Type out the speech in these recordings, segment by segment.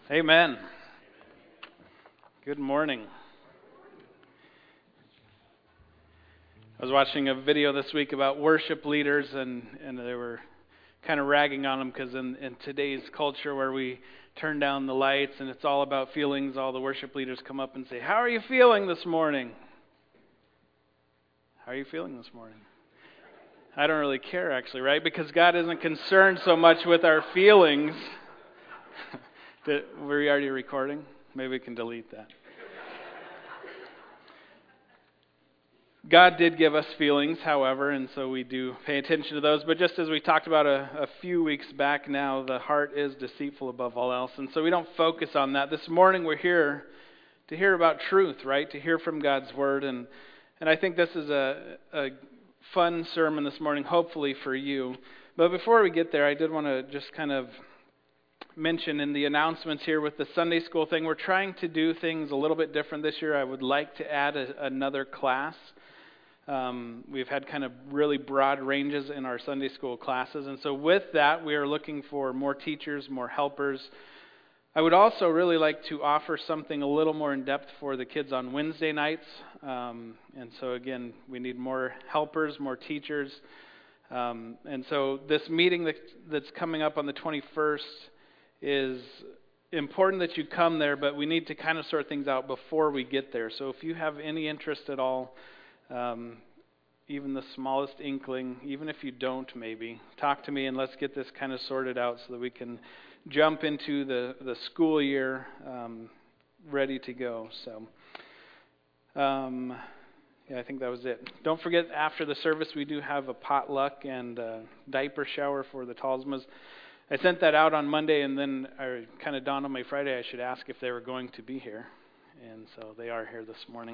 Amen. Good morning. I was watching a video this week about worship leaders, and they were kind of ragging on them because in today's culture where we turn down the lights and it's all about feelings, all the worship leaders come up and say, "How are you feeling this morning? How are you feeling this morning?" I don't really care, actually, right? Because God isn't concerned so much with our feelings. Were we already recording? Maybe we can delete that. God did give us feelings, however, and so we do pay attention to those. But just as we talked about a few weeks back now, the heart is deceitful above all else. And so we don't focus on that. This morning we're here to hear about truth, right? To hear from God's Word. And I think this is a fun sermon this morning, hopefully for you. But before we get there, I did want to just kind of mention in the announcements here with the Sunday school thing, we're trying to do things a little bit different this year. I would like to add another class. We've had kind of really broad ranges in our Sunday school classes. And so with that, we are looking for more teachers, more helpers. I would also really like to offer something a little more in depth for the kids on Wednesday nights. And so again, we need more helpers, more teachers. And so this meeting that's coming up on the 21st is important that you come there, but we need to kind of sort things out before we get there. So if you have any interest at all, even the smallest inkling, even if you don't maybe, talk to me and let's get this kind of sorted out so that we can jump into the school year ready to go. So, I think that was it. Don't forget, after the service, we do have a potluck and diaper shower for the Talsmas. I sent that out on Monday, and then I kind of dawned on me Friday I should ask if they were going to be here. And so they are here this morning.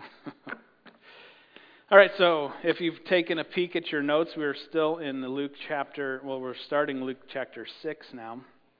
All right, so if you've taken a peek at your notes, we're still in the we're starting Luke chapter 6 now.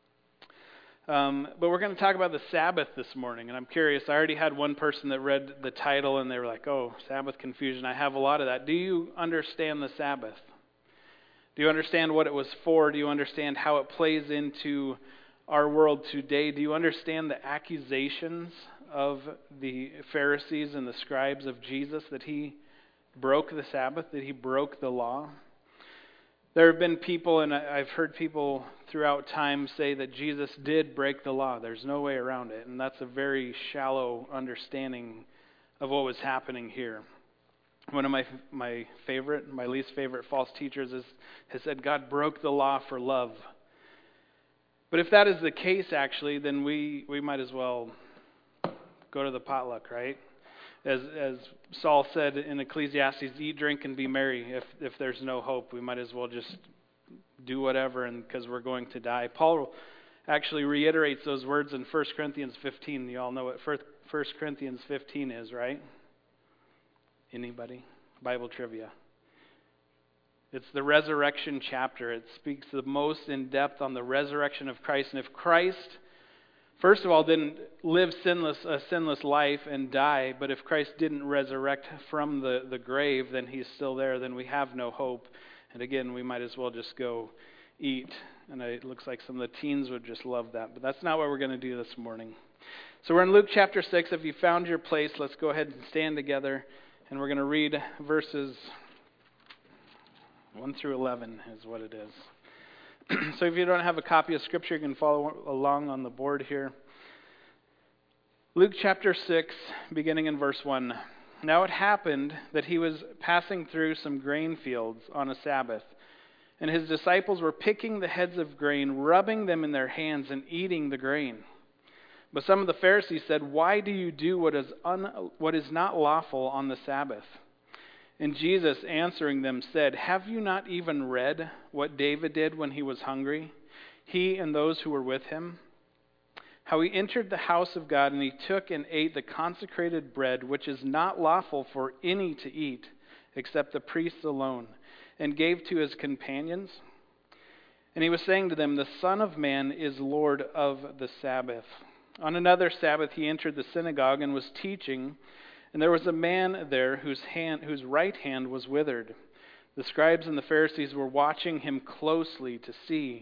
But we're going to talk about the Sabbath this morning, and I'm curious. I already had one person that read the title, and they were like, "Oh, Sabbath confusion." I have a lot of that. Do you understand the Sabbath? Do you understand what it was for? Do you understand how it plays into our world today? Do you understand the accusations of the Pharisees and the scribes of Jesus that he broke the Sabbath, that he broke the law? There have been people, and I've heard people throughout time say that Jesus did break the law. There's no way around it, and that's a very shallow understanding of what was happening here. One of my least favorite false teachers has said God broke the law for love. But if that is the case, actually, then we might as well go to the potluck, right? As Saul said in Ecclesiastes, eat, drink, and be merry. If there's no hope, we might as well just do whatever, and because we're going to die. Paul actually reiterates those words in 1 Corinthians 15. You all know what 1 Corinthians 15 is, right? Anybody? Bible trivia. It's the resurrection chapter. It speaks the most in depth on the resurrection of Christ. And if Christ, first of all, didn't live a sinless life and die, but if Christ didn't resurrect from the grave, then he's still there, then we have no hope. And again, we might as well just go eat. And it looks like some of the teens would just love that. But that's not what we're going to do this morning. So we're in Luke chapter 6. If you found your place, let's go ahead and stand together. And we're going to read verses 1 through 11 is what it is. So if you don't have a copy of Scripture, you can follow along on the board here. Luke chapter 6, beginning in verse 1. Now it happened that he was passing through some grain fields on a Sabbath, and his disciples were picking the heads of grain, rubbing them in their hands, and eating the grain. But some of the Pharisees said, "Why do you do what is not lawful on the Sabbath?" And Jesus, answering them, said, "Have you not even read what David did when he was hungry, he and those who were with him? How he entered the house of God, and he took and ate the consecrated bread, which is not lawful for any to eat, except the priests alone, and gave to his companions? And he was saying to them, the Son of Man is Lord of the Sabbath." On another Sabbath he entered the synagogue and was teaching, and there was a man there whose right hand was withered. The scribes and the Pharisees were watching him closely to see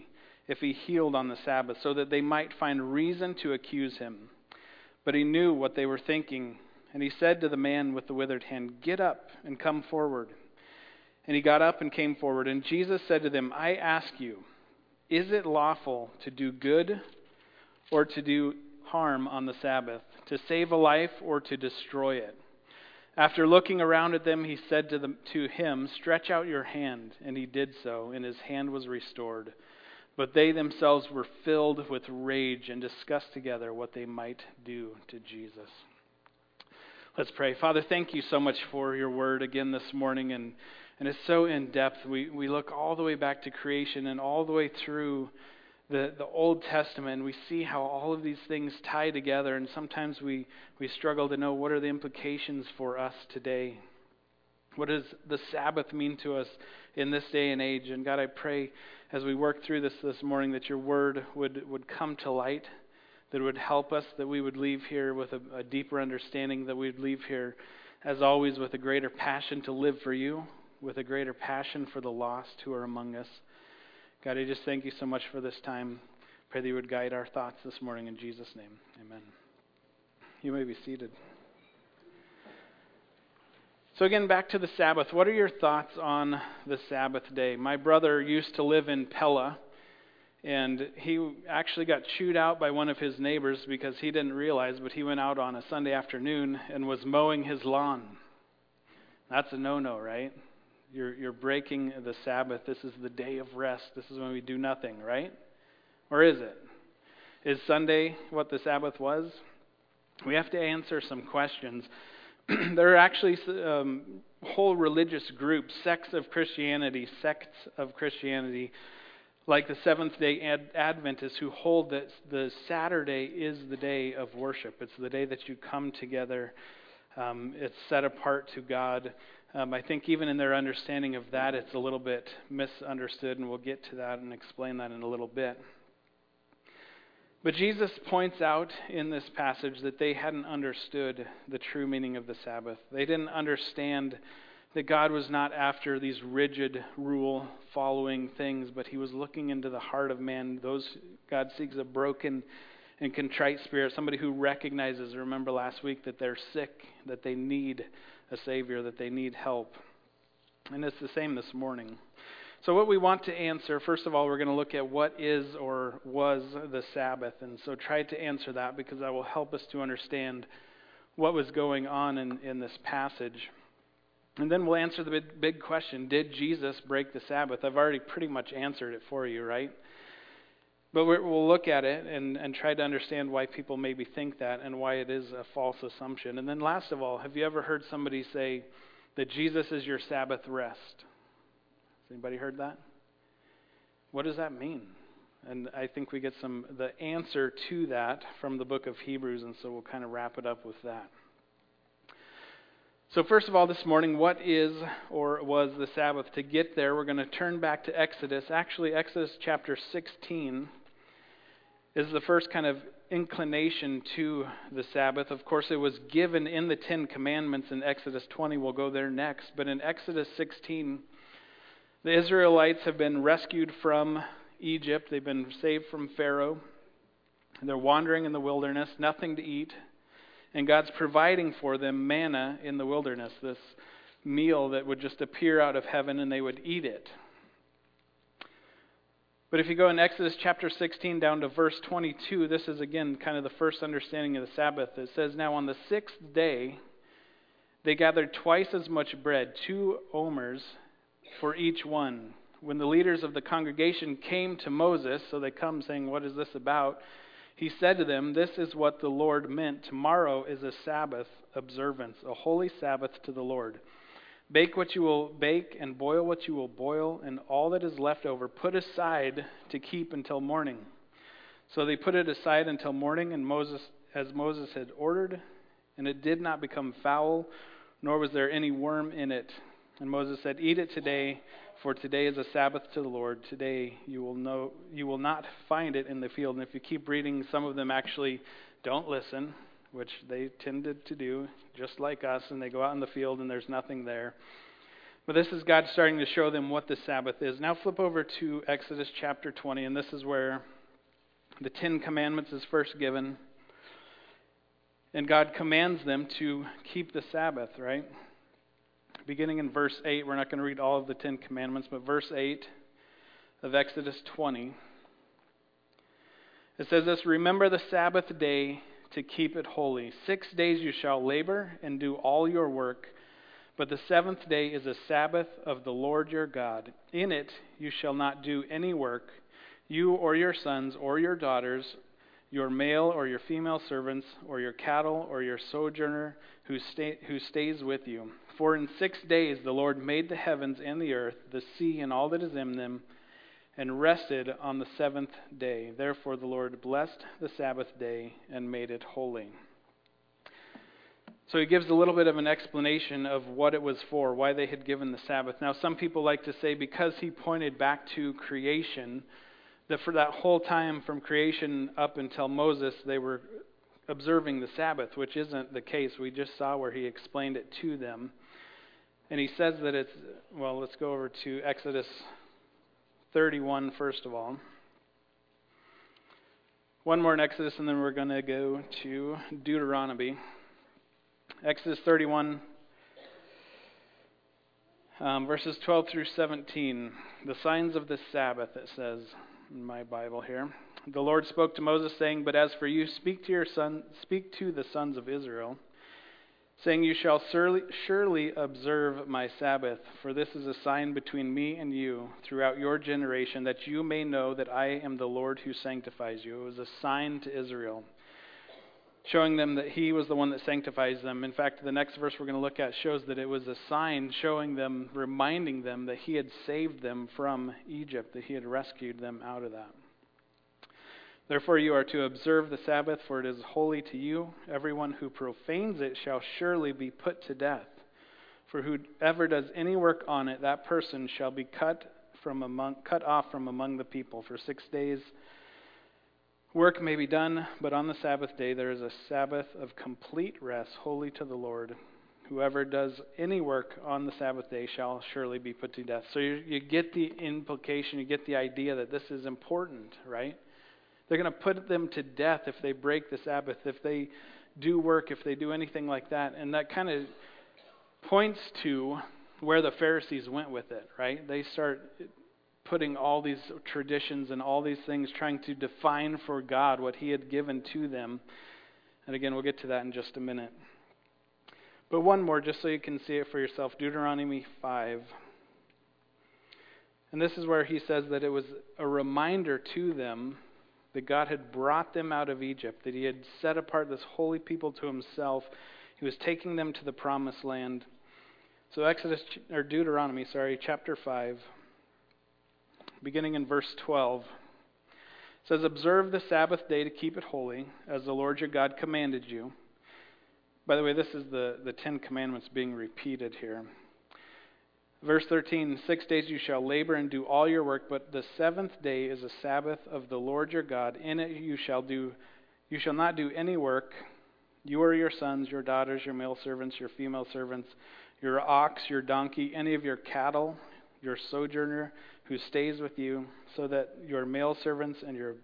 if he healed on the Sabbath, so that they might find reason to accuse him. But he knew what they were thinking, and he said to the man with the withered hand, "Get up and come forward." And he got up and came forward. And Jesus said to them, "I ask you, is it lawful to do good or to do harm on the Sabbath, to save a life or to destroy it?" After looking around at them, he said to him, "Stretch out your hand." And he did so, and his hand was restored. But they themselves were filled with rage and discussed together what they might do to Jesus. Let's pray. Father, thank you so much for your word again this morning. And it's so in depth. We look all the way back to creation and all the way through the Old Testament. And we see how all of these things tie together. And sometimes we struggle to know what are the implications for us today. What does the Sabbath mean to us in this day and age? And God, I pray as we work through this morning that your word would come to light, that it would help us, that we would leave here with a deeper understanding, that we would leave here, as always, with a greater passion to live for you, with a greater passion for the lost who are among us. God, I just thank you so much for this time. Pray that you would guide our thoughts this morning in Jesus' name. Amen. You may be seated. So again, back to the Sabbath. What are your thoughts on the Sabbath day? My brother used to live in Pella, and he actually got chewed out by one of his neighbors because he didn't realize, but he went out on a Sunday afternoon and was mowing his lawn. That's a no-no, right? You're breaking the Sabbath. This is the day of rest. This is when we do nothing, right? Or is it? Is Sunday what the Sabbath was? We have to answer some questions. There are actually whole religious groups, sects of Christianity, like the Seventh-day Adventists, who hold that the Saturday is the day of worship. It's the day that you come together. It's set apart to God. I think even in their understanding of that, it's a little bit misunderstood, and we'll get to that and explain that in a little bit. But Jesus points out in this passage that they hadn't understood the true meaning of the Sabbath. They didn't understand that God was not after these rigid rule-following things, but he was looking into the heart of man. God seeks a broken and contrite spirit, somebody who recognizes, remember last week, that they're sick, that they need a Savior, that they need help. And it's the same this morning. So what we want to answer, first of all, we're going to look at what is or was the Sabbath. And so try to answer that, because that will help us to understand what was going on in this passage. And then we'll answer the big question, did Jesus break the Sabbath? I've already pretty much answered it for you, right? But we'll look at it and try to understand why people maybe think that and why it is a false assumption. And then last of all, have you ever heard somebody say that Jesus is your Sabbath rest? Has anybody heard that? What does that mean? And I think we get the answer to that from the book of Hebrews, and so we'll kind of wrap it up with that. So first of all, this morning, what is or was the Sabbath? To get there, we're going to turn back to Exodus. Actually, Exodus chapter 16 is the first kind of inclination to the Sabbath. Of course, it was given in the Ten Commandments in Exodus 20. We'll go there next. But in Exodus 16, the Israelites have been rescued from Egypt. They've been saved from Pharaoh. They're wandering in the wilderness, nothing to eat. And God's providing for them manna in the wilderness, this meal that would just appear out of heaven and they would eat it. But if you go in Exodus chapter 16 down to verse 22, this is again kind of the first understanding of the Sabbath. It says, "Now on the 6th day, they gathered twice as much bread, 2 omers for each one. When the leaders of the congregation came to Moses," so they come saying, "What is this about?" he said to them, "This is what the Lord meant. Tomorrow is a Sabbath observance, a holy Sabbath to the Lord. Bake what you will bake and boil what you will boil, and all that is left over put aside to keep until morning." So they put it aside until morning, and as Moses had ordered, and it did not become foul, nor was there any worm in it. And Moses said, "Eat it today, for today is a Sabbath to the Lord. Today you will not find it in the field." And if you keep reading, some of them actually don't listen, which they tended to do, just like us, and they go out in the field and there's nothing there. But this is God starting to show them what the Sabbath is. Now flip over to Exodus chapter 20, and this is where the Ten Commandments is first given. And God commands them to keep the Sabbath, right? Beginning in verse 8, we're not going to read all of the Ten Commandments, but verse 8 of Exodus 20. It says this, "Remember the Sabbath day to keep it holy. 6 days you shall labor and do all your work, but the seventh day is a Sabbath of the Lord your God. In it you shall not do any work, you or your sons or your daughters, your male or your female servants, or your cattle or your sojourner who stays with you. For in 6 days the Lord made the heavens and the earth, the sea and all that is in them, and rested on the seventh day. Therefore the Lord blessed the Sabbath day and made it holy." So he gives a little bit of an explanation of what it was for, why they had given the Sabbath. Now some people like to say because he pointed back to creation, that for that whole time from creation up until Moses, they were observing the Sabbath, which isn't the case. We just saw where he explained it to them. And he says that it's, well, let's go over to Exodus 31 first of all. One more in Exodus, and then we're going to go to Deuteronomy. Exodus 31, verses 12 through 17. The signs of the Sabbath, it says in my Bible here. "The Lord spoke to Moses, saying, But as for you, speak to the sons of Israel, saying, You shall surely observe my Sabbath, for this is a sign between me and you throughout your generation, that you may know that I am the Lord who sanctifies you." It was a sign to Israel, showing them that he was the one that sanctifies them. In fact, the next verse we're going to look at shows that it was a sign showing them, reminding them that he had saved them from Egypt, that he had rescued them out of that. "Therefore you are to observe the Sabbath, for it is holy to you. Everyone who profanes it shall surely be put to death. For whoever does any work on it, that person shall be cut off from among the people. For 6 days work may be done, but on the Sabbath day there is a Sabbath of complete rest, holy to the Lord. Whoever does any work on the Sabbath day shall surely be put to death." So you get the implication, you get the idea that this is important, right? They're going to put them to death if they break the Sabbath, if they do work, if they do anything like that. And that kind of points to where the Pharisees went with it, right? They start putting all these traditions and all these things, trying to define for God what he had given to them. And again, we'll get to that in just a minute. But one more, just so you can see it for yourself, Deuteronomy 5. And this is where he says that it was a reminder to them that God had brought them out of Egypt, that he had set apart this holy people to himself. He was taking them to the promised land. So Deuteronomy, chapter 5, beginning in verse 12. It says, "Observe the Sabbath day to keep it holy, as the Lord your God commanded you." By the way, this is the Ten Commandments being repeated here. Verse 13, 6 days you shall labor and do all your work, but the seventh day is a Sabbath of the Lord your God. In it you shall not do any work, you or your sons, your daughters, your male servants, your female servants, your ox, your donkey, any of your cattle, your sojourner who stays with you, so that your male servants and your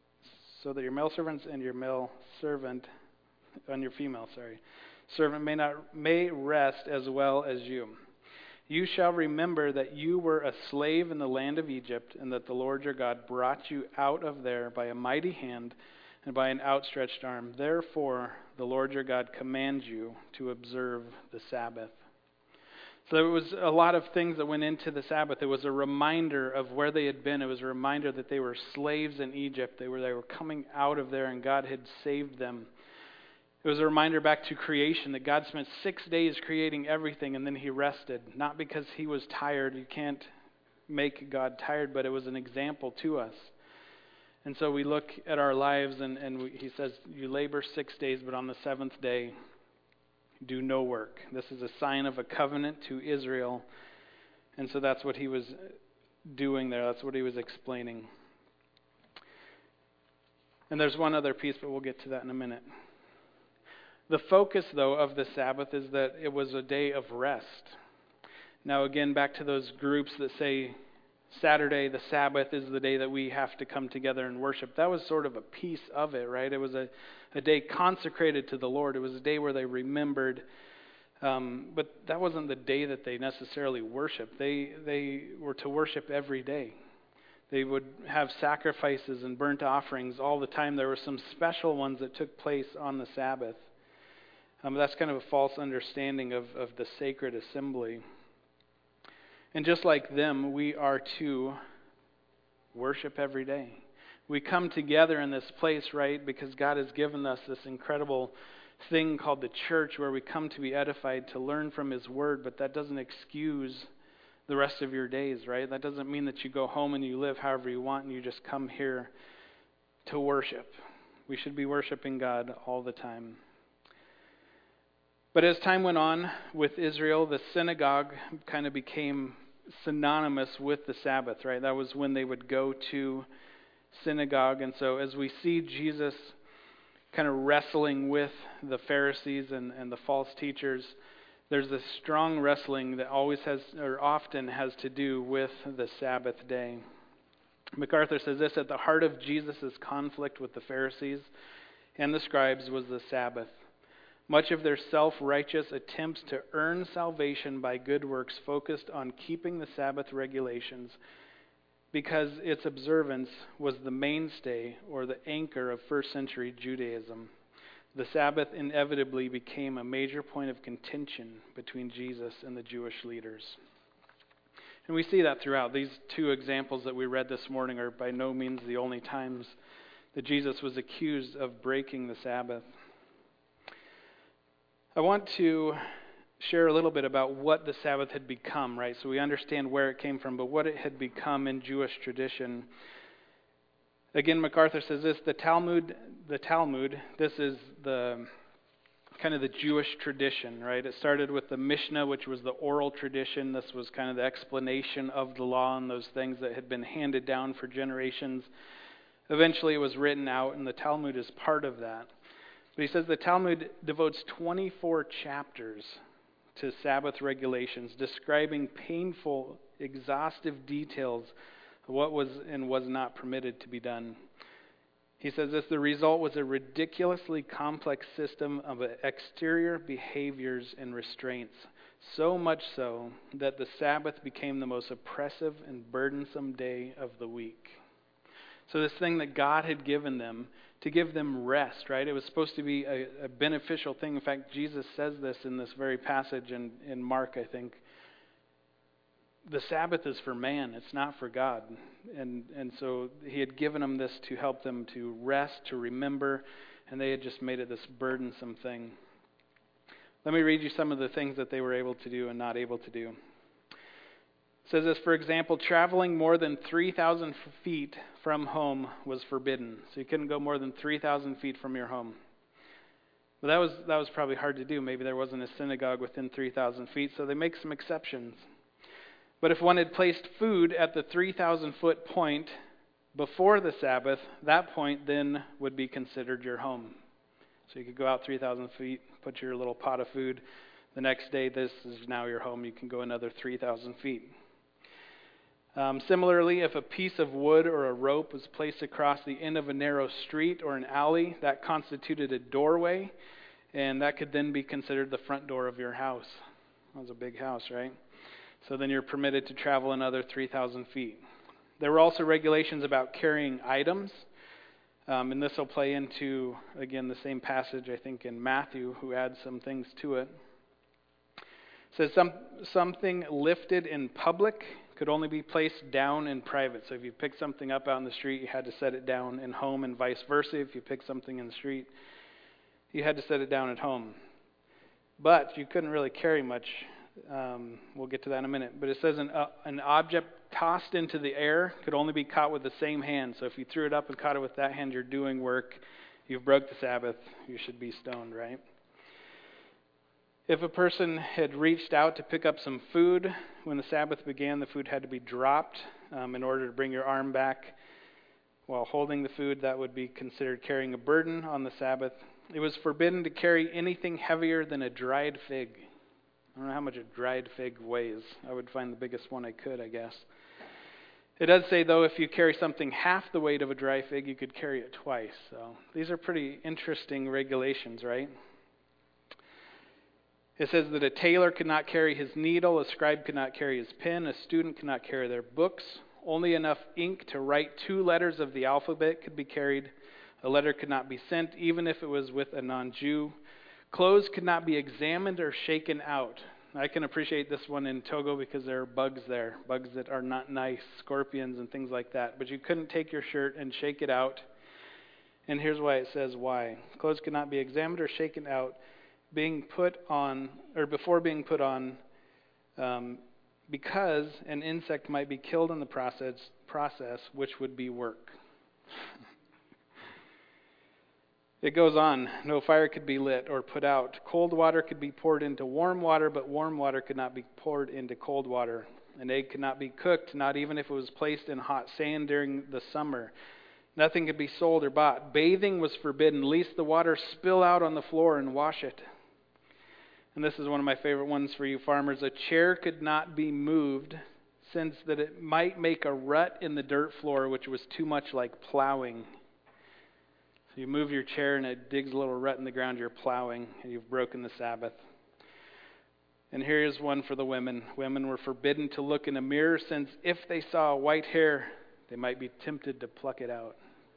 male servant and your female servant may rest as well as you. You shall remember that you were a slave in the land of Egypt, and that the Lord your God brought you out of there by a mighty hand and by an outstretched arm. Therefore, the Lord your God commands you to observe the Sabbath. So there was a lot of things that went into the Sabbath. It was a reminder of where they had been. It was a reminder that they were slaves in Egypt. They were coming out of there, and God had saved them. It was a reminder back to creation that God spent 6 days creating everything, and then he rested. Not because he was tired. You can't make God tired, but it was an example to us. And so we look at our lives, and he says, you labor 6 days, but on the seventh day, do no work. This is a sign of a covenant to Israel. And so that's what he was doing there. That's what he was explaining. And there's one other piece, but we'll get to that in a minute. The focus, though, of the Sabbath is that it was a day of rest. Now again, back to those groups that say Saturday, the Sabbath, is the day that we have to come together and worship. That was sort of a piece of it, right? It was a day consecrated to the Lord. It was a day where they remembered. But that wasn't the day that they necessarily worshiped. They were to worship every day. They would have sacrifices and burnt offerings all the time. There were some special ones that took place on the Sabbath. That's kind of a false understanding of the sacred assembly. And just like them, we are to worship every day. We come together in this place, right, because God has given us this incredible thing called the church where we come to be edified, to learn from His Word, but that doesn't excuse the rest of your days, right? That doesn't mean that you go home and you live however you want and you just come here to worship. We should be worshiping God all the time. But as time went on with Israel, the synagogue kind of became synonymous with the Sabbath, right? That was when they would go to synagogue. And so as we see Jesus kind of wrestling with the Pharisees and the false teachers, there's this strong wrestling that always has, or often has to do with the Sabbath day. MacArthur says this: at the heart of Jesus' conflict with the Pharisees and the scribes was the Sabbath. Much of their self-righteous attempts to earn salvation by good works focused on keeping the Sabbath regulations because its observance was the mainstay or the anchor of first century Judaism. The Sabbath inevitably became a major point of contention between Jesus and the Jewish leaders. And we see that throughout. These two examples that we read this morning are by no means the only times that Jesus was accused of breaking the Sabbath. I want to share a little bit about what the Sabbath had become, right? So we understand where it came from, but what it had become in Jewish tradition. Again, MacArthur says this: the Talmud, this is the kind of the Jewish tradition, right? It started with the Mishnah, which was the oral tradition. This was kind of the explanation of the law and those things that had been handed down for generations. Eventually it was written out, and the Talmud is part of that. But he says the Talmud devotes 24 chapters to Sabbath regulations, describing painful, exhaustive details of what was and was not permitted to be done. He says this: the result was a ridiculously complex system of exterior behaviors and restraints, so much so that the Sabbath became the most oppressive and burdensome day of the week. So this thing that God had given them, to give them rest, right? It was supposed to be a beneficial thing. In fact, Jesus says this in this very passage in Mark, I think. The Sabbath is for man, it's not for God. And so He had given them this to help them to rest, to remember, and they had just made it this burdensome thing. Let me read you some of the things that they were able to do and not able to do. It says this: for example, traveling more than 3,000 feet from home was forbidden. So you couldn't go more than 3,000 feet from your home. But that was probably hard to do. Maybe there wasn't a synagogue within 3,000 feet, so they make some exceptions. But if one had placed food at the 3,000-foot point before the Sabbath, that point then would be considered your home. So you could go out 3,000 feet, put your little pot of food. The next day, this is now your home. You can go another 3,000 feet. Similarly, if a piece of wood or a rope was placed across the end of a narrow street or an alley, that constituted a doorway, and that could then be considered the front door of your house. That was a big house, right? So then you're permitted to travel another 3,000 feet. There were also regulations about carrying items, and this will play into, again, the same passage, I think, in Matthew, who adds some things to it. It says something lifted in public could only be placed down in private. So if you pick something up out in the street, you had to set it down in home, and vice versa. If you pick something in the street, you had to set it down at home. But you couldn't really carry much. We'll get to that in a minute. But it says an object tossed into the air could only be caught with the same hand. So if you threw it up and caught it with that hand, you're doing work. You've broke the Sabbath. You should be stoned, right? If a person had reached out to pick up some food, when the Sabbath began, the food had to be dropped in order to bring your arm back while holding the food. That would be considered carrying a burden on the Sabbath. It was forbidden to carry anything heavier than a dried fig. I don't know how much a dried fig weighs. I would find the biggest one I could, I guess. It does say, though, if you carry something half the weight of a dry fig, you could carry it twice. So these are pretty interesting regulations, right? It says that a tailor could not carry his needle, a scribe could not carry his pen, a student could not carry their books. Only enough ink to write 2 letters of the alphabet could be carried. A letter could not be sent, even if it was with a non-Jew. Clothes could not be examined or shaken out. I can appreciate this one in Togo because there are bugs there, bugs that are not nice, scorpions and things like that. But you couldn't take your shirt and shake it out. And here's why it says why. Clothes could not be examined or shaken out before being put on, because an insect might be killed in the process, which would be work. It goes on. No fire could be lit or put out. Cold water could be poured into warm water, but warm water could not be poured into cold water. An egg could not be cooked, not even if it was placed in hot sand during the summer. Nothing could be sold or bought. Bathing was forbidden, lest the water spill out on the floor and wash it. And this is one of my favorite ones for you farmers. A chair could not be moved, since that it might make a rut in the dirt floor, which was too much like plowing. So you move your chair and it digs a little rut in the ground, you're plowing, and you've broken the Sabbath. And here is one for the women. Women were forbidden to look in a mirror, since if they saw a white hair, they might be tempted to pluck it out.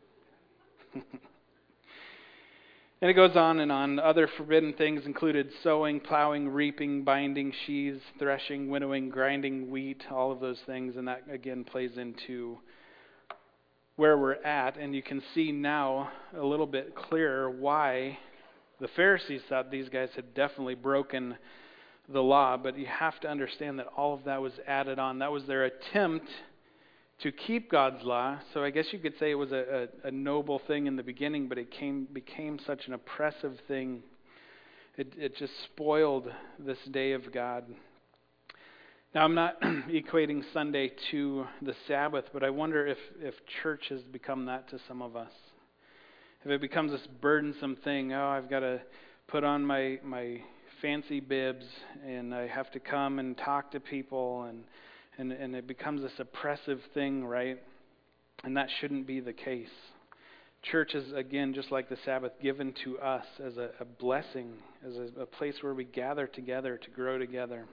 And it goes on and on. Other forbidden things included sowing, plowing, reaping, binding sheaves, threshing, winnowing, grinding wheat, all of those things. And that, again, plays into where we're at. And you can see now a little bit clearer why the Pharisees thought these guys had definitely broken the law. But you have to understand that all of that was added on. That was their attempt to keep God's law. So I guess you could say it was a noble thing in the beginning, but it became such an oppressive thing. It just spoiled this day of God. Now, I'm not equating Sunday to the Sabbath, but I wonder if church has become that to some of us. If it becomes this burdensome thing, I've got to put on my fancy bibs, and I have to come and talk to people, and it becomes this oppressive thing, right? And that shouldn't be the case. Church is, again, just like the Sabbath, given to us as a blessing, as a place where we gather together to grow together.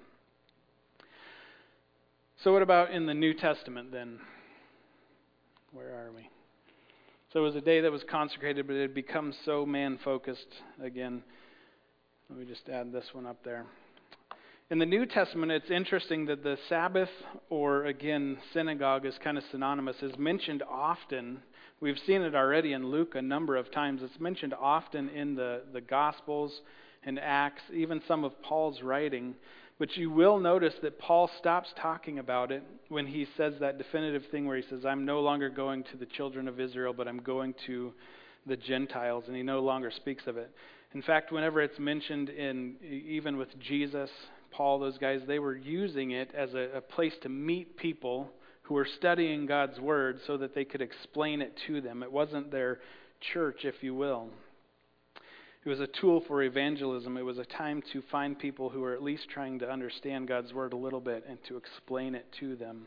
So what about in the New Testament then? Where are we? So it was a day that was consecrated, but it had become so man-focused again. Let me just add this one up there. In the New Testament, it's interesting that the Sabbath, or again, synagogue, is kind of synonymous, is mentioned often. We've seen it already in Luke a number of times. It's mentioned often in the Gospels and Acts, even some of Paul's writing. But you will notice that Paul stops talking about it when he says that definitive thing where he says, I'm no longer going to the children of Israel, but I'm going to the Gentiles, and he no longer speaks of it. In fact, whenever it's mentioned even with Jesus, Paul, those guys, they were using it as a place to meet people who were studying God's Word so that they could explain it to them. It wasn't their church, if you will. It was a tool for evangelism. It was a time to find people who were at least trying to understand God's Word a little bit and to explain it to them.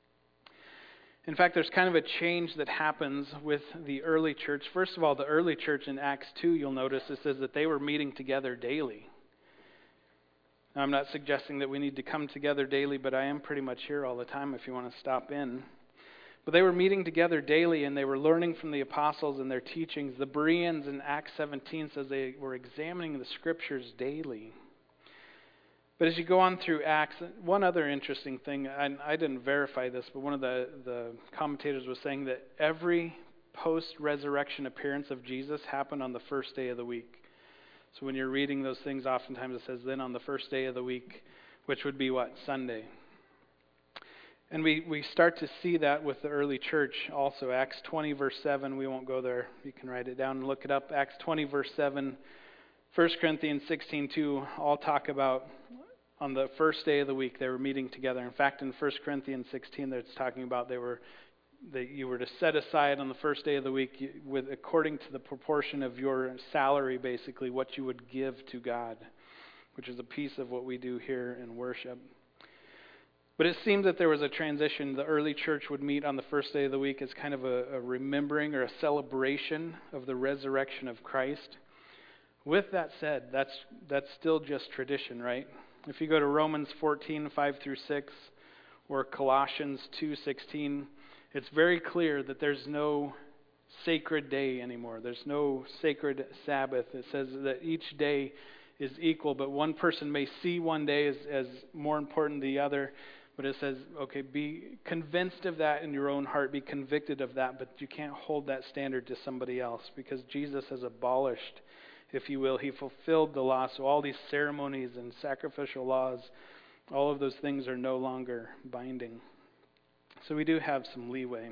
In fact, there's kind of a change that happens with the early church. First of all, the early church in Acts 2, you'll notice it says that they were meeting together daily. Now, I'm not suggesting that we need to come together daily, but I am pretty much here all the time if you want to stop in. But they were meeting together daily, and they were learning from the apostles and their teachings. The Bereans in Acts 17 says they were examining the Scriptures daily. But as you go on through Acts, one other interesting thing, I didn't verify this, but one of the commentators was saying that every post-resurrection appearance of Jesus happened on the first day of the week. So when you're reading those things, oftentimes it says then on the first day of the week, which would be what? Sunday. And we start to see that with the early church also. Acts 20 verse 7, we won't go there. You can write it down and look it up. Acts 20 verse 7, 1 Corinthians 16:2, all talk about on the first day of the week they were meeting together. In fact, in 1 Corinthians 16, it's talking about that you were to set aside on the first day of the week according to the proportion of your salary, basically, what you would give to God, which is a piece of what we do here in worship. But it seemed that there was a transition. The early church would meet on the first day of the week as kind of a remembering or a celebration of the resurrection of Christ. With that said, that's still just tradition, right? If you go to Romans 14, 5 through 6, or Colossians 2:16, it's very clear that there's no sacred day anymore. There's no sacred Sabbath. It says that each day is equal, but one person may see one day as more important than the other. But it says, okay, be convinced of that in your own heart, be convicted of that, but you can't hold that standard to somebody else because Jesus has abolished, if you will, he fulfilled the law. So all these ceremonies and sacrificial laws, all of those things are no longer binding. So we do have some leeway.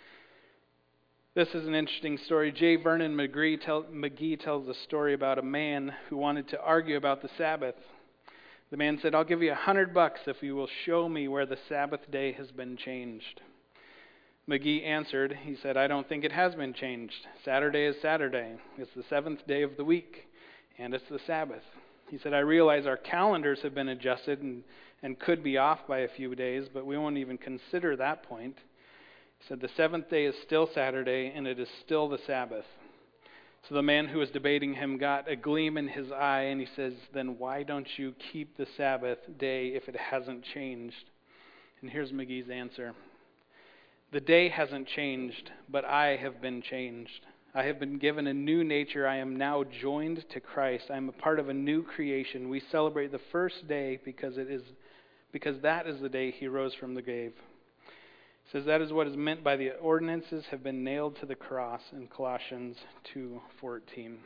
This is an interesting story. J. Vernon McGee tells a story about a man who wanted to argue about the Sabbath. The man said, "I'll give you $100 if you will show me where the Sabbath day has been changed." McGee answered, he said, "I don't think it has been changed. Saturday is Saturday. It's the seventh day of the week, and it's the Sabbath." He said, "I realize our calendars have been adjusted and could be off by a few days, but we won't even consider that point." He said, "The seventh day is still Saturday, and it is still the Sabbath." So the man who was debating him got a gleam in his eye, and he says, "Then why don't you keep the Sabbath day if it hasn't changed?" And here's McGee's answer. "The day hasn't changed, but I have been changed. I have been given a new nature. I am now joined to Christ. I am a part of a new creation. We celebrate the first day because that is the day he rose from the grave." It says that is what is meant by the ordinances have been nailed to the cross in Colossians 2:14.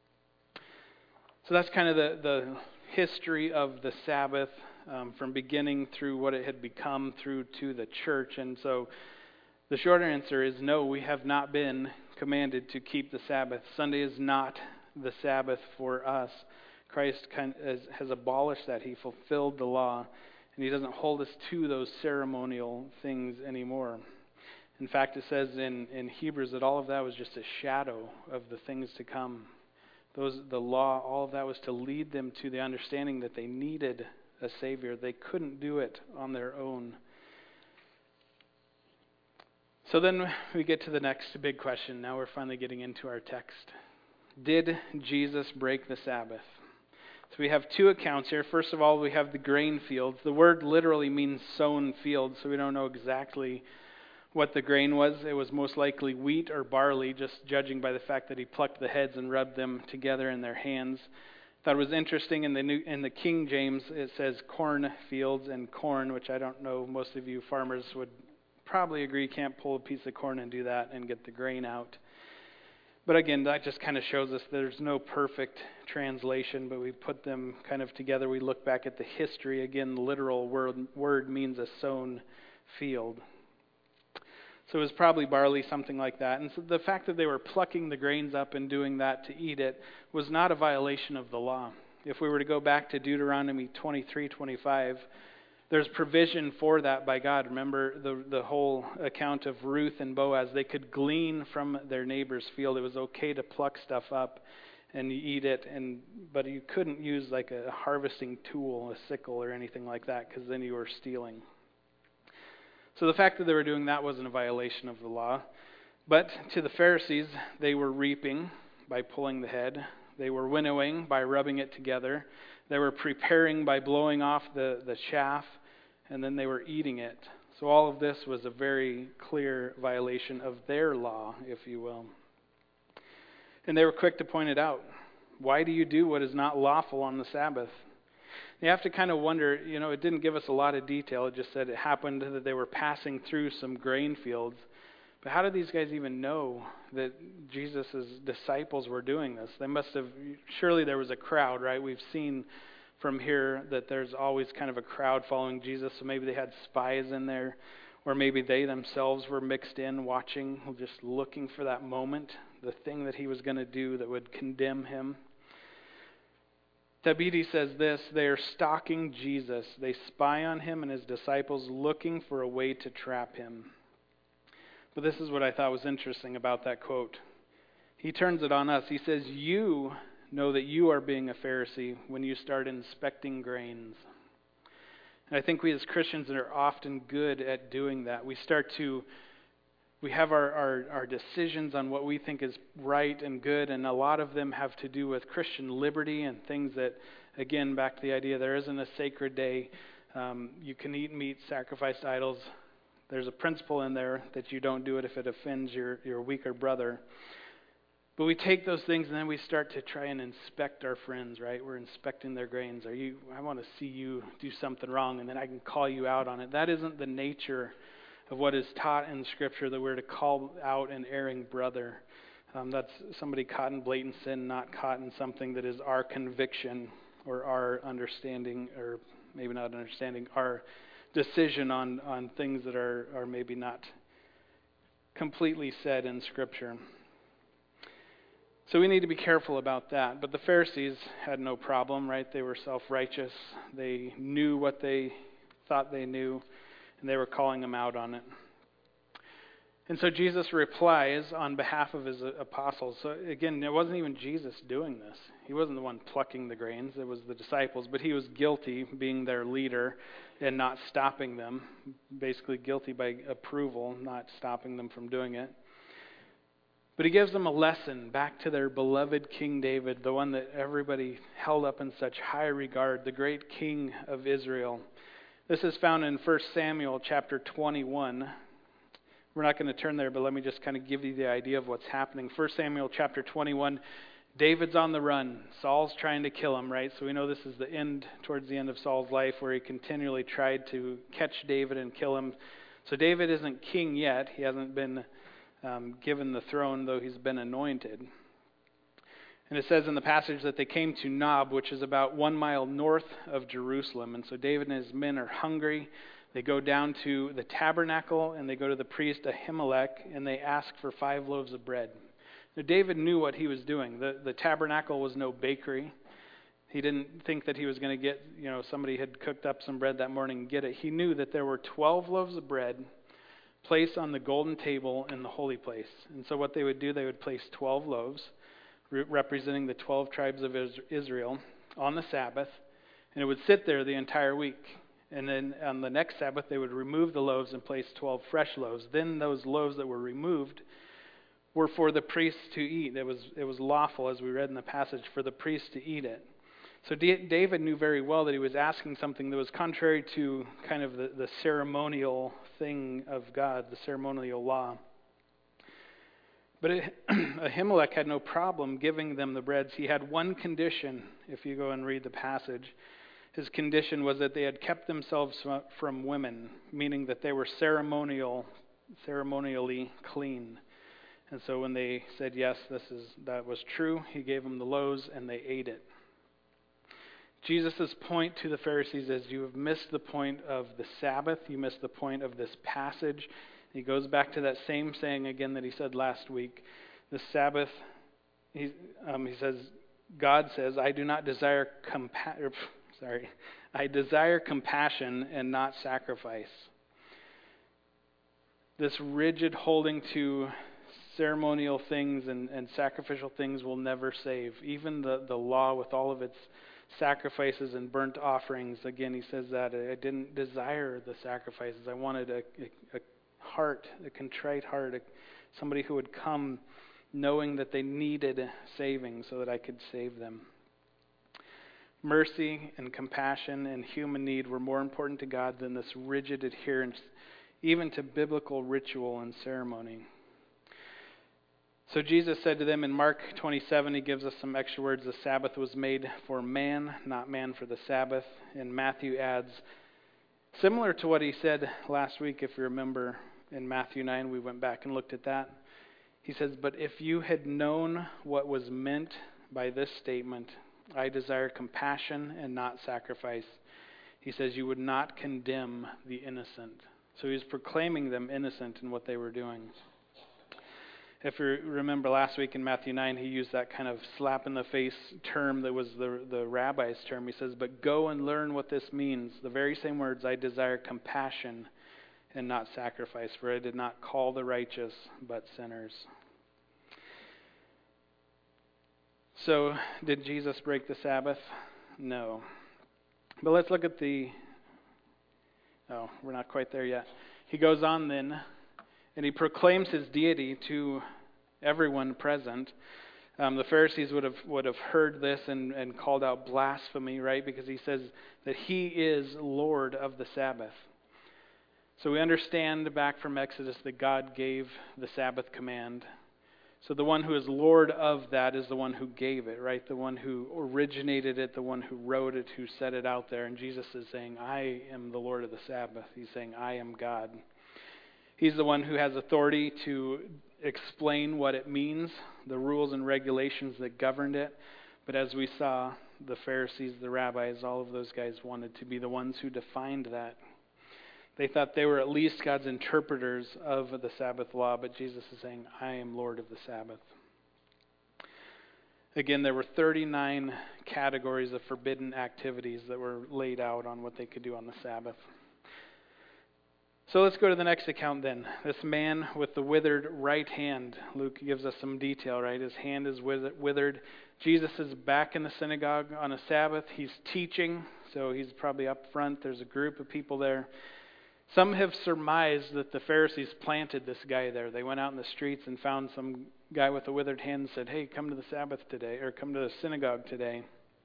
So that's kind of the history of the Sabbath from beginning through what it had become through to the church. And so the short answer is no, we have not been commanded to keep the Sabbath. Sunday is not the Sabbath for us. Christ has abolished that. He fulfilled the law. And he doesn't hold us to those ceremonial things anymore. In fact, it says in Hebrews that all of that was just a shadow of the things to come. The law, all of that was to lead them to the understanding that they needed a Savior. They couldn't do it on their own. So then we get to the next big question. Now we're finally getting into our text. Did Jesus break the Sabbath? So we have two accounts here. First of all, we have the grain fields. The word literally means sown field, so we don't know exactly what the grain was. It was most likely wheat or barley, just judging by the fact that he plucked the heads and rubbed them together in their hands. I thought it was interesting in the King James, it says corn fields and corn, which I don't know, most of you farmers would probably agree can't pull a piece of corn and do that and get the grain out. But again, that just kind of shows us there's no perfect translation, but we put them kind of together. We look back at the history. Again, the literal word means a sown field. So it was probably barley, something like that. And so the fact that they were plucking the grains up and doing that to eat it was not a violation of the law. If we were to go back to Deuteronomy 23:25, there's provision for that by God. Remember the whole account of Ruth and Boaz. They could glean from their neighbor's field. It was okay to pluck stuff up and eat it, but you couldn't use like a harvesting tool, a sickle or anything like that, because then you were stealing. So the fact that they were doing that wasn't a violation of the law. But to the Pharisees, they were reaping by pulling the head. They were winnowing by rubbing it together. They were preparing by blowing off the chaff, and then they were eating it. So all of this was a very clear violation of their law, if you will. And they were quick to point it out. Why do you do what is not lawful on the Sabbath? You have to kind of wonder, it didn't give us a lot of detail. It just said it happened that they were passing through some grain fields. But how did these guys even know that Jesus' disciples were doing this? They must have, surely there was a crowd, right? We've seen from here that there's always kind of a crowd following Jesus. So maybe they had spies in there, or maybe they themselves were mixed in, watching, just looking for that moment, the thing that he was going to do that would condemn him. Tabidi says this: they are stalking Jesus. They spy on him and his disciples, looking for a way to trap him. But this is what I thought was interesting about that quote. He turns it on us. He says, "You know that you are being a Pharisee when you start inspecting grains. And I think we as Christians are often good at doing that. We have our decisions on what we think is right and good, and a lot of them have to do with Christian liberty and things that, again, back to the idea there isn't a sacred day. You can eat meat sacrificed to idols. There's a principle in there that you don't do it if it offends your weaker brother. But we take those things and then we start to try and inspect our friends, right? We're inspecting their grains. I want to see you do something wrong, and then I can call you out on it. That isn't the nature of what is taught in Scripture, that we're to call out an erring brother. That's somebody caught in blatant sin, not caught in something that is our conviction or our understanding, or maybe not understanding, our decision on things that are maybe not completely said in Scripture. So we need to be careful about that. But the Pharisees had no problem, right? They were self-righteous. They knew what they thought they knew, and they were calling them out on it. And so Jesus replies on behalf of his apostles. So again, it wasn't even Jesus doing this. He wasn't the one plucking the grains. It was the disciples. But he was guilty, being their leader, and not stopping them. Basically guilty by approval, not stopping them from doing it. But he gives them a lesson back to their beloved King David, the one that everybody held up in such high regard, the great King of Israel. This is found in 1 Samuel chapter 21. We're not going to turn there, but let me just kind of give you the idea of what's happening. 1 Samuel chapter 21, David's on the run. Saul's trying to kill him, right? So we know this is the end, towards the end of Saul's life, where he continually tried to catch David and kill him. So David isn't king yet. He hasn't been given the throne, though he's been anointed. And it says in the passage that they came to Nob, which is about 1 mile north of Jerusalem. And so David and his men are hungry. They go down to the tabernacle, and they go to the priest Ahimelech, and they ask for 5 loaves of bread. Now, David knew what he was doing. The tabernacle was no bakery. He didn't think that he was going to get, somebody had cooked up some bread that morning and get it. He knew that there were 12 loaves of bread placed on the golden table in the holy place. And so what they would do, they would place 12 loaves, representing the 12 tribes of Israel, on the Sabbath, and it would sit there the entire week. And then on the next Sabbath, they would remove the loaves and place 12 fresh loaves. Then those loaves that were removed were for the priests to eat. It was lawful, as we read in the passage, for the priests to eat it. So David knew very well that he was asking something that was contrary to kind of the ceremonial thing of God, the ceremonial law. But Ahimelech had no problem giving them the breads. He had one condition, if you go and read the passage. His condition was that they had kept themselves from women, meaning that they were ceremonially clean. And so when they said yes, that was true, he gave them the loaves and they ate it. Jesus' point to the Pharisees is, you have missed the point of the Sabbath. You missed the point of this passage. He goes back to that same saying again that he said last week. The Sabbath, he says, God says, I desire compassion and not sacrifice. This rigid holding to ceremonial things and sacrificial things will never save. Even the law with all of its sacrifices and burnt offerings, again, he says that I didn't desire the sacrifices. I wanted a contrite heart, somebody who would come knowing that they needed saving so that I could save them. Mercy and compassion and human need were more important to God than this rigid adherence, even to biblical ritual and ceremony. So Jesus said to them in Mark 27, he gives us some extra words, the Sabbath was made for man, not man for the Sabbath. And Matthew adds, similar to what he said last week, if you remember, in Matthew 9, we went back and looked at that. He says, but if you had known what was meant by this statement, I desire compassion and not sacrifice, he says, you would not condemn the innocent. So he's proclaiming them innocent in what they were doing. If you remember last week in Matthew 9, he used that kind of slap-in-the-face term that was the rabbi's term. He says, but go and learn what this means. The very same words, I desire compassion and not sacrifice, for I did not call the righteous, but sinners. So, did Jesus break the Sabbath? No. But let's look at we're not quite there yet. He goes on then, and he proclaims his deity to everyone present. The Pharisees would have heard this and called out blasphemy, right? Because he says that he is Lord of the Sabbath. So we understand back from Exodus that God gave the Sabbath command. So the one who is Lord of that is the one who gave it, right? The one who originated it, the one who wrote it, who set it out there. And Jesus is saying, I am the Lord of the Sabbath. He's saying, I am God. He's the one who has authority to explain what it means, the rules and regulations that governed it. But as we saw, the Pharisees, the rabbis, all of those guys wanted to be the ones who defined that. They thought they were at least God's interpreters of the Sabbath law, but Jesus is saying, I am Lord of the Sabbath. Again, there were 39 categories of forbidden activities that were laid out on what they could do on the Sabbath. So let's go to the next account then. This man with the withered right hand. Luke gives us some detail, right? His hand is withered. Jesus is back in the synagogue on a Sabbath. He's teaching, so he's probably up front. There's a group of people there. Some have surmised that the Pharisees planted this guy there. They went out in the streets and found some guy with a withered hand and said, hey, come to the Sabbath today, or come to the synagogue today.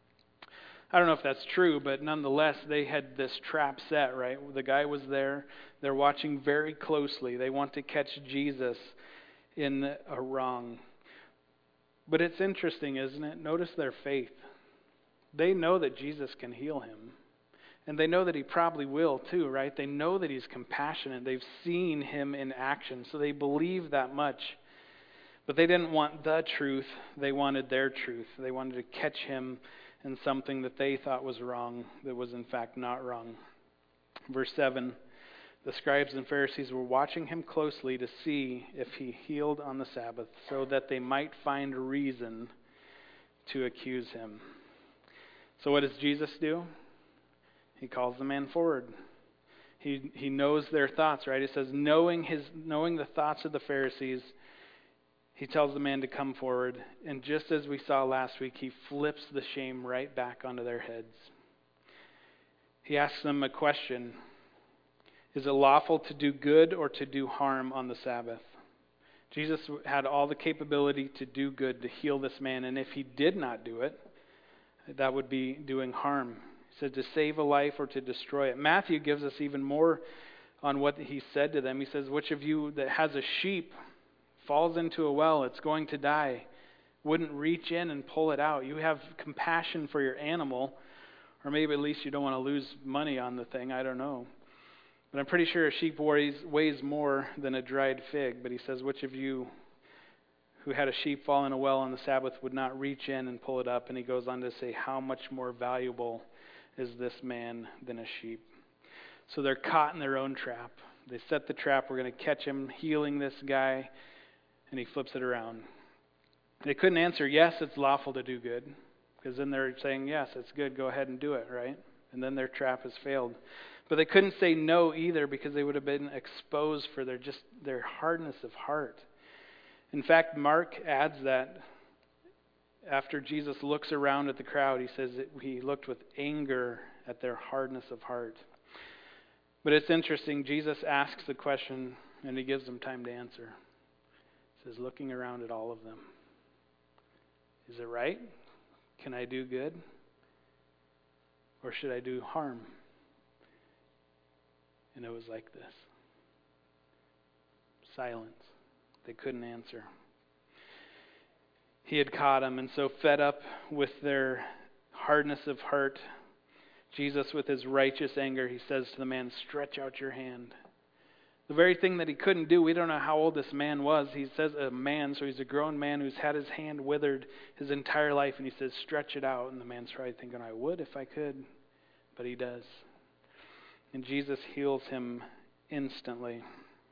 I don't know if that's true, but nonetheless, they had this trap set, right? The guy was there. They're watching very closely. They want to catch Jesus in a wrong. But it's interesting, isn't it? Notice their faith. They know that Jesus can heal him. And they know that he probably will too, right? They know that he's compassionate. They've seen him in action, so they believe that much. But they didn't want the truth. They wanted their truth. They wanted to catch him in something that they thought was wrong, that was in fact not wrong. Verse 7, the scribes and Pharisees were watching him closely to see if he healed on the Sabbath, so that they might find reason to accuse him. So what does Jesus do? He calls the man forward. He knows their thoughts, right? It says, knowing the thoughts of the Pharisees, he tells the man to come forward. And just as we saw last week, he flips the shame right back onto their heads. He asks them a question. Is it lawful to do good or to do harm on the Sabbath? Jesus had all the capability to do good, to heal this man. And if he did not do it, that would be doing harm. He said to save a life or to destroy it. Matthew gives us even more on what he said to them. He says, which of you that has a sheep falls into a well, it's going to die, wouldn't reach in and pull it out? You have compassion for your animal, or maybe at least you don't want to lose money on the thing, I don't know. But I'm pretty sure a sheep weighs more than a dried fig. But he says, which of you who had a sheep fall in a well on the Sabbath would not reach in and pull it up? And he goes on to say, how much more valuable is this man than a sheep? So they're caught in their own trap. They set the trap. We're going to catch him healing this guy. And he flips it around. They couldn't answer, yes, it's lawful to do good. Because then they're saying, yes, it's good, go ahead and do it, right? And then their trap has failed. But they couldn't say no either, because they would have been exposed for their hardness of heart. In fact, Mark adds that after Jesus looks around at the crowd, he says that he looked with anger at their hardness of heart. But it's interesting, Jesus asks the question and he gives them time to answer. He says, looking around at all of them, is it right? Can I do good? Or should I do harm? And it was like this. Silence. They couldn't answer. He had caught them, and so fed up with their hardness of heart, Jesus, with his righteous anger, he says to the man, stretch out your hand. The very thing that he couldn't do. We don't know how old this man was. He says a man, so he's a grown man who's had his hand withered his entire life, and he says, stretch it out. And the man's probably thinking, I would if I could. But he does. And Jesus heals him instantly.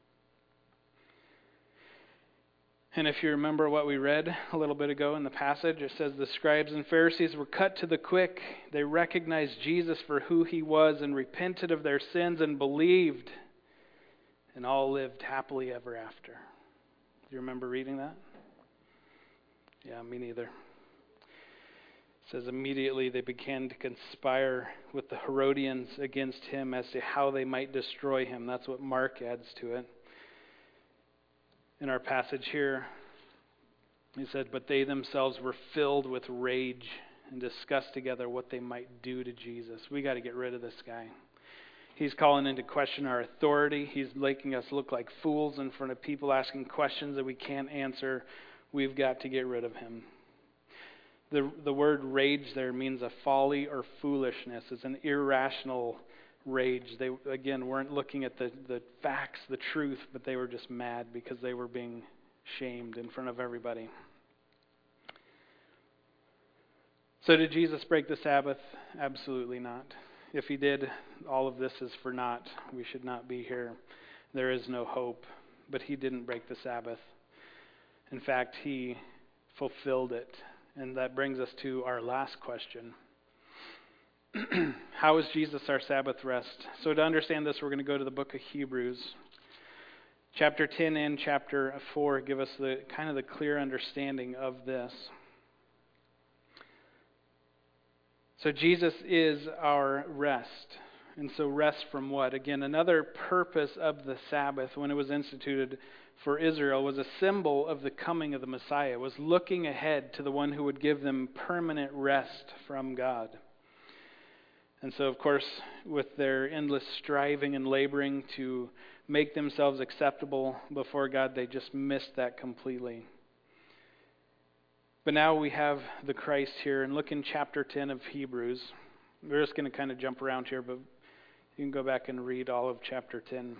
And if you remember what we read a little bit ago in the passage, it says the scribes and Pharisees were cut to the quick. They recognized Jesus for who he was and repented of their sins and believed. And all lived happily ever after. Do you remember reading that? Yeah, me neither. says immediately they began to conspire with the Herodians against him as to how they might destroy him. That's what Mark adds to it. In our passage here, he said, but they themselves were filled with rage and discussed together what they might do to Jesus. We got to get rid of this guy. He's calling into question our authority. He's making us look like fools in front of people, asking questions that we can't answer. We've got to get rid of him. The word rage there means a folly or foolishness. It's an irrational rage. They, again, weren't looking at the facts, the truth, but they were just mad because they were being shamed in front of everybody. So did Jesus break the Sabbath? Absolutely not. If he did, all of this is for naught. We should not be here. There is no hope. But he didn't break the Sabbath. In fact, he fulfilled it. And that brings us to our last question. How is Jesus our Sabbath rest? So to understand this, we're going to go to the book of Hebrews. Chapter 10 and chapter 4 give us the kind of the clear understanding of this. So Jesus is our rest. And so rest from what? Again, another purpose of the Sabbath when it was instituted for Israel was a symbol of the coming of the Messiah. It was looking ahead to the one who would give them permanent rest from God. And so, of course, with their endless striving and laboring to make themselves acceptable before God, they just missed that completely. But now we have the Christ here, and look in chapter 10 of Hebrews. We're just going to kind of jump around here, but you can go back and read all of chapter 10.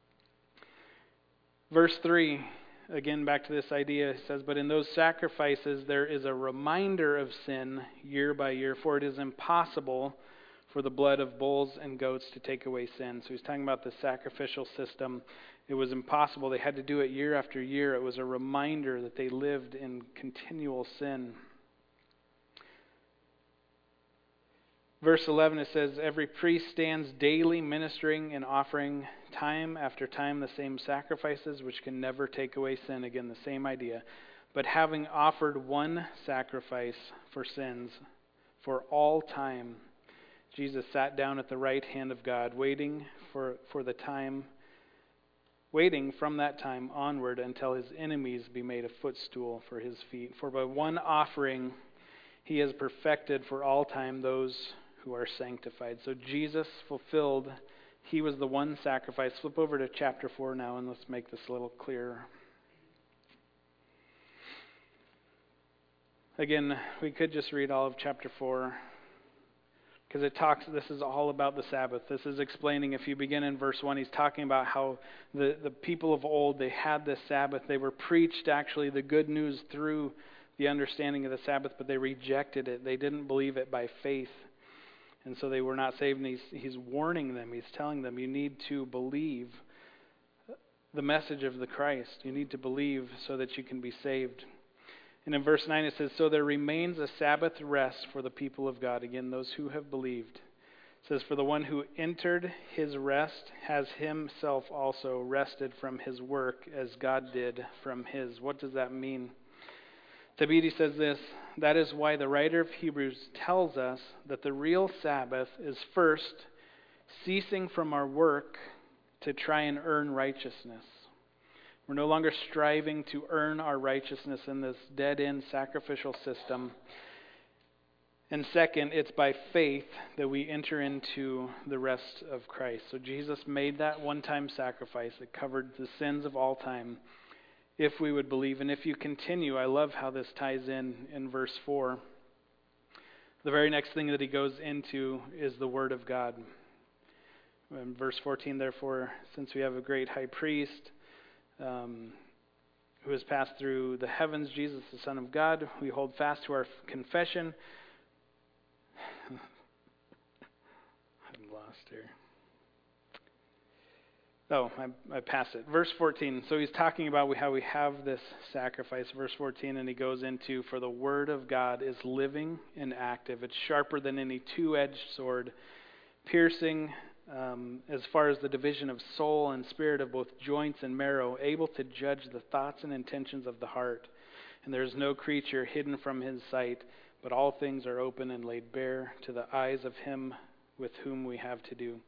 Verse 3, again back to this idea, it says, but in those sacrifices there is a reminder of sin year by year, for it is impossible for the blood of bulls and goats to take away sin. So he's talking about the sacrificial system. It was impossible. They had to do it year after year. It was a reminder that they lived in continual sin. Verse 11, it says, every priest stands daily ministering and offering time after time the same sacrifices which can never take away sin. Again, the same idea. But having offered one sacrifice for sins for all time, Jesus sat down at the right hand of God, waiting from that time onward until his enemies be made a footstool for his feet. For by one offering he has perfected for all time those who are sanctified. So Jesus fulfilled, he was the one sacrifice. Flip over to chapter 4 now and let's make this a little clearer. Again, we could just read all of chapter 4. Because this is all about the Sabbath. This is explaining, if you begin in verse 1, he's talking about how the people of old, they had this Sabbath. They were preached, actually, the good news through the understanding of the Sabbath, but they rejected it. They didn't believe it by faith. And so they were not saved. And he's warning them. He's telling them, you need to believe the message of the Christ. You need to believe so that you can be saved. And in verse 9 it says, so there remains a Sabbath rest for the people of God. Again, those who have believed. It says, for the one who entered his rest has himself also rested from his work as God did from his. What does that mean? Tabidi says this, that is why the writer of Hebrews tells us that the real Sabbath is first ceasing from our work to try and earn righteousness. We're no longer striving to earn our righteousness in this dead-end sacrificial system. And second, it's by faith that we enter into the rest of Christ. So Jesus made that one-time sacrifice that covered the sins of all time if we would believe. And if you continue, I love how this ties in verse 4. The very next thing that he goes into is the Word of God. In verse 14, therefore, since we have a great high priest, who has passed through the heavens, Jesus, the Son of God, we hold fast to our confession. I'm lost here. Oh, I passed it. Verse 14. So he's talking about how we have this sacrifice. Verse 14, and he goes into, for the word of God is living and active. It's sharper than any two-edged sword, piercing as far as the division of soul and spirit, of both joints and marrow, able to judge the thoughts and intentions of the heart. and there is no creature hidden from his sight, but all things are open and laid bare to the eyes of him with whom we have to do.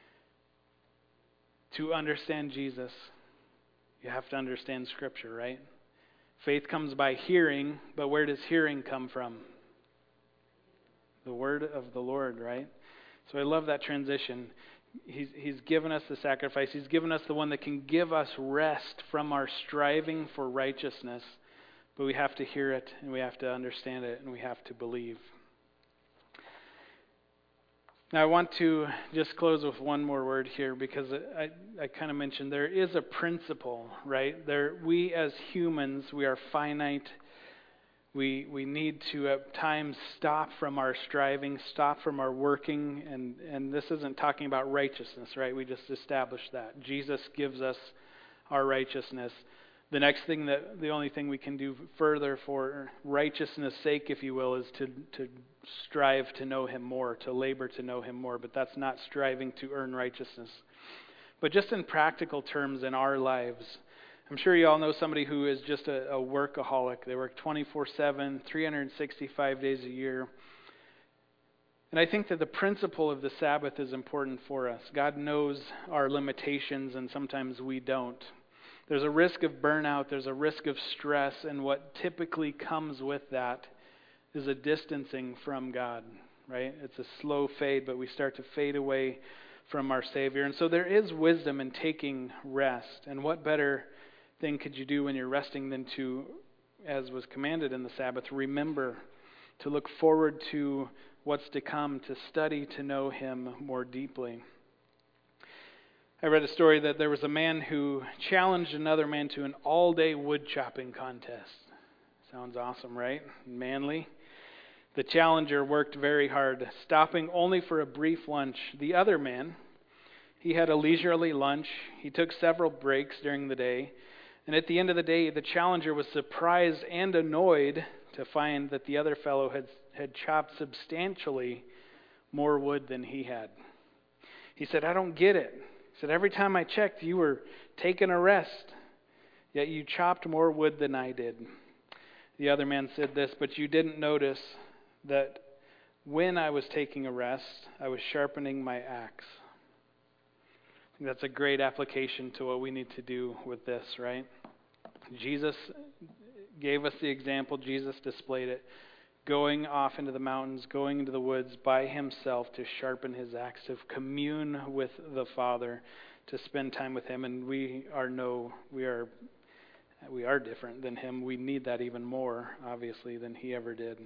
To understand Jesus, you have to understand Scripture, right? Faith comes by hearing, but where does hearing come from? The word of the Lord, right? So I love that transition. He's given us the sacrifice. He's given us the one that can give us rest from our striving for righteousness. But we have to hear it, and we have to understand it, and we have to believe. Now I want to just close with one more word here, because I kind of mentioned there is a principle, right? We as humans, we are finite. We need to at times stop from our striving, stop from our working, and this isn't talking about righteousness, right? We just established that. Jesus gives us our righteousness. The next thing the only thing we can do further for righteousness' sake, if you will, is to strive to know Him more, to labor to know Him more. But that's not striving to earn righteousness. But just in practical terms in our lives, I'm sure you all know somebody who is just a workaholic. They work 24/7, 365 days a year. And I think that the principle of the Sabbath is important for us. God knows our limitations, and sometimes we don't. There's a risk of burnout, there's a risk of stress, and what typically comes with that is a distancing from God, right? It's a slow fade, but we start to fade away from our Savior. And so there is wisdom in taking rest. And what better thing could you do when you're resting than to, as was commanded in the Sabbath, remember, to look forward to what's to come, to study, to know Him more deeply. I read a story that there was a man who challenged another man to an all-day wood chopping contest. Sounds awesome, right? Manly. The challenger worked very hard, stopping only for a brief lunch. The other man, he had a leisurely lunch. He took several breaks during the day. And at the end of the day, the challenger was surprised and annoyed to find that the other fellow had chopped substantially more wood than he had. He said, "I don't get it." He said, "Every time I checked, you were taking a rest, yet you chopped more wood than I did." The other man said this, "But you didn't notice that when I was taking a rest, I was sharpening my axe." I think that's a great application to what we need to do with this, right? Jesus gave us the example. Jesus displayed it. Going off into the mountains, going into the woods by himself to sharpen his axe, to commune with the Father, to spend time with Him. And we are different than Him. We need that even more, obviously, than He ever did.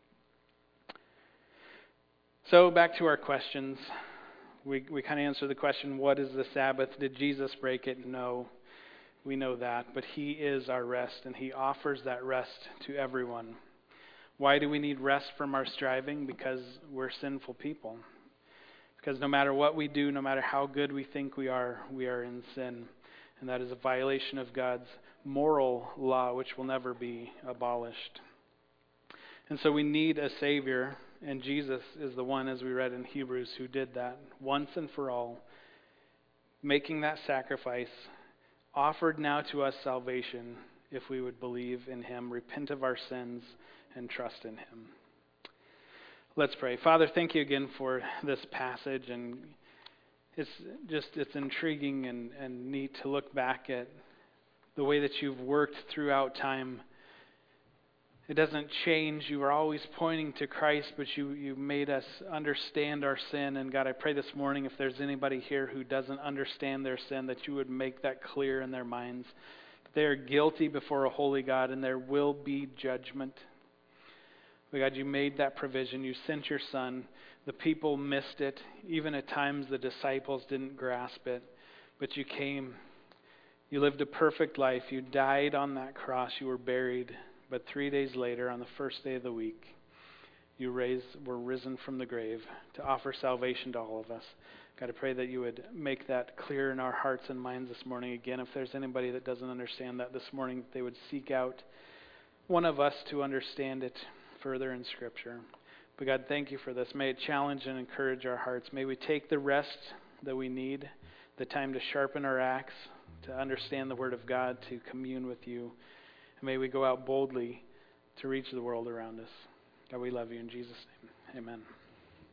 So back to our questions. We kind of answer the question, what is the Sabbath? Did Jesus break it? No. We know that. But He is our rest, and He offers that rest to everyone. Why do we need rest from our striving? Because we're sinful people. Because no matter what we do, no matter how good we think we are in sin. And that is a violation of God's moral law, which will never be abolished. And so we need a Savior, and Jesus is the one, as we read in Hebrews, who did that once and for all, making that sacrifice, offered now to us salvation if we would believe in Him, repent of our sins, and trust in Him. Let's pray. Father, thank you again for this passage, and it's intriguing and neat to look back at the way that you've worked throughout time. It doesn't change. You are always pointing to Christ, but you made us understand our sin. And God, I pray this morning, if there's anybody here who doesn't understand their sin, that you would make that clear in their minds. They are guilty before a holy God, and there will be judgment. But God, you made that provision. You sent your Son. The people missed it. Even at times the disciples didn't grasp it. But you came. You lived a perfect life. You died on that cross. You were buried. But 3 days later, on the first day of the week, you were risen from the grave to offer salvation to all of us. God, I pray that you would make that clear in our hearts and minds this morning. Again, if there's anybody that doesn't understand that this morning, they would seek out one of us to understand it further in Scripture. But God, thank you for this. May it challenge and encourage our hearts. May we take the rest that we need, the time to sharpen our axe, to understand the Word of God, to commune with you. And may we go out boldly to reach the world around us. God, we love you in Jesus' name. Amen.